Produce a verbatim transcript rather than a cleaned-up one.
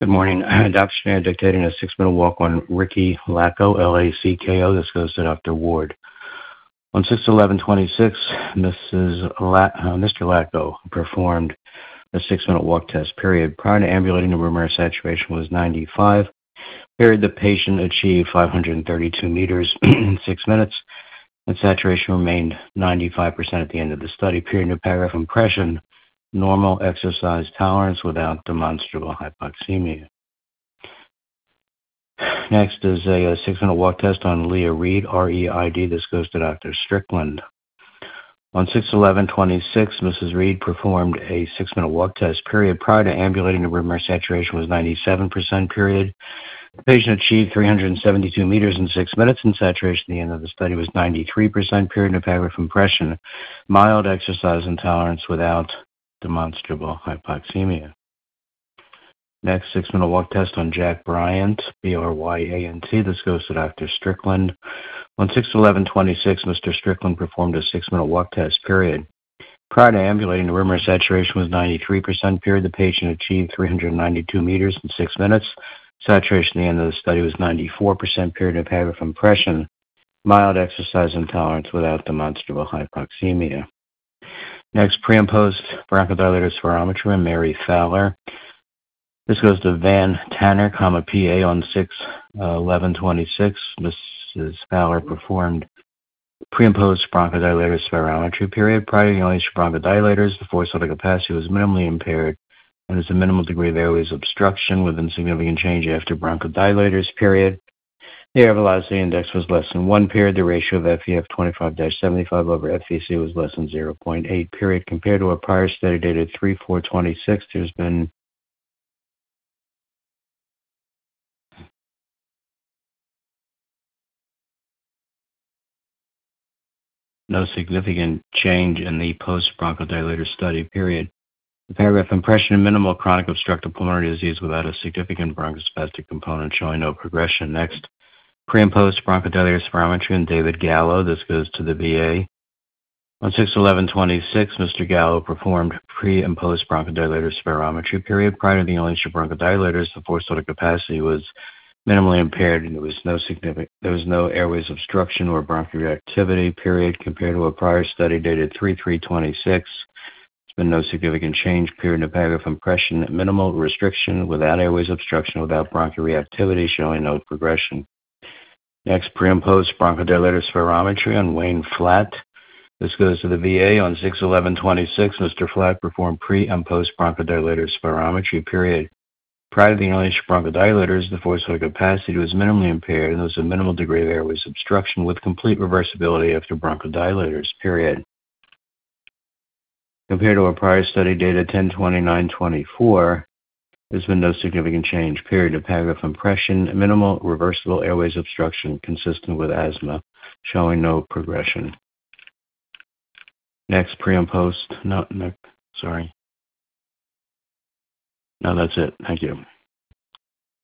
Good morning. Doctor Schneider dictating a six-minute walk on Ricky Lacko, L A C K O. This goes to Doctor Ward. On six eleven twenty-six, Missus La- uh, Mister Lacko performed a six-minute walk test. Period. Prior to ambulating, the room air saturation was ninety-five. Period. The patient achieved five hundred thirty-two meters in six minutes, and saturation remained ninety-five percent at the end of the study. Period. New paragraph impression. Normal exercise tolerance without demonstrable hypoxemia. Next is a, a six-minute walk test on Leah Reed, R E I D. This goes to Doctor Strickland. On six eleven twenty-six, Missus Reed performed a six-minute walk test. Period. Prior to ambulating, the room air saturation was ninety-seven percent. Period. The patient achieved three hundred seventy-two meters in six minutes, and saturation at the end of the study was ninety-three percent. Period. New paragraph impression. Mild exercise intolerance without demonstrable hypoxemia. Next, six-minute walk test on Jack Bryant, B R Y A N T. This goes to Doctor Strickland. On six eleven twenty-six, Mister Strickland performed a six-minute walk test. Period. Prior to ambulating, the room air saturation was ninety-three percent. Period. The patient achieved three hundred ninety-two meters in six minutes. Saturation at the end of the study was ninety-four percent. Period. Of paragraph impression. Mild exercise intolerance without demonstrable hypoxemia. Next, pre and post bronchodilator spirometry on Mary Fowler. This goes to Van Tanner, comma P A on six eleven twenty-six. Missus Fowler performed pre and post bronchodilator spirometry. Period. Prior to the unleashed bronchodilators, the forced vital capacity was minimally impaired, and there's a minimal degree of airways obstruction with insignificant change after bronchodilators. Period. The air velocity index was less than one. Period. The ratio of F E F twenty-five to seventy-five over F V C was less than zero point eight. Period. Compared to a prior study dated three four twenty-six, there's been no significant change in the post-bronchodilator study. Period. The paragraph impression: minimal chronic obstructive pulmonary disease without a significant bronchospastic component showing no progression. Next, pre and post bronchodilator spirometry and David Gallo. This goes to the V A. On six eleven twenty-six, Mister Gallo performed pre and post bronchodilator spirometry. Period. Prior to the unleashed bronchodilators, the forced vital capacity was minimally impaired, and there was no significant, there was no airways obstruction or bronchoreactivity. Period. Compared to a prior study dated three three twenty-six, there's been no significant change. Period. In the paragraph impression: minimal restriction without airways obstruction, without bronchoreactivity, showing no progression. Next, pre and post bronchodilator spirometry on Wayne Flatt. This goes to the V A. On six eleven twenty-six, Mister Flatt performed pre and post bronchodilator spirometry. Period. Prior to the unleashed bronchodilators, the forced vital capacity was minimally impaired, and there was a minimal degree of airways obstruction with complete reversibility after bronchodilators. Period. Compared to a prior study dated ten twenty-nine twenty-four, there's been no significant change. Period. A paragraph impression: minimal reversible airways obstruction consistent with asthma, showing no progression. Next, pre and post. No, no, sorry. No, that's it. Thank you.